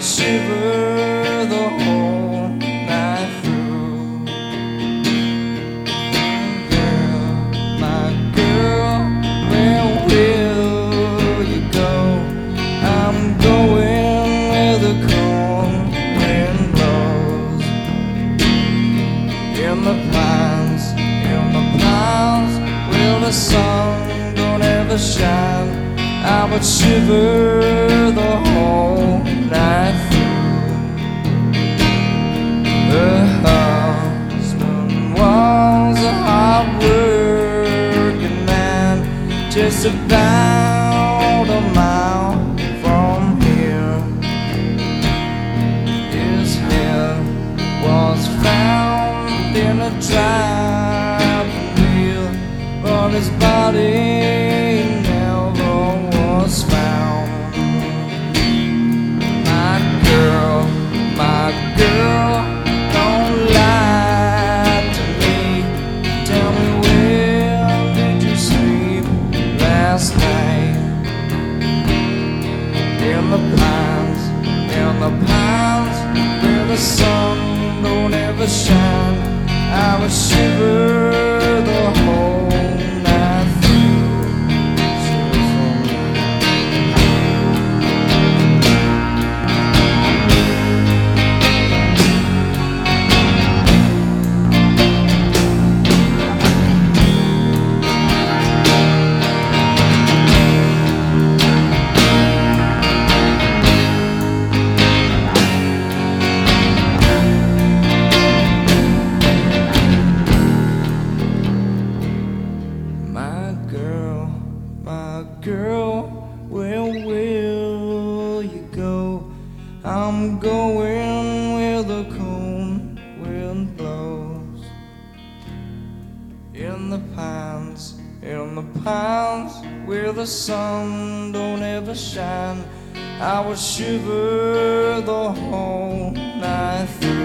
shiver the whole night through. Girl, my girl, where will you go? I'm going where the cold wind blows. In the pines, where the sun don't ever shine, I would shiver the whole night through. Her husband was a hard-working man, just about a mile from here. His head was found in a driving wheel, but his body never was found. My girl, don't lie to me. Tell me, where did you sleep last night? In the pines, where the sun don't ever shine, I would shiver the whole night through. My girl, where will you go? I'm going where the cold wind blows. In the pines, where the sun don't ever shine, I will shiver the whole night through.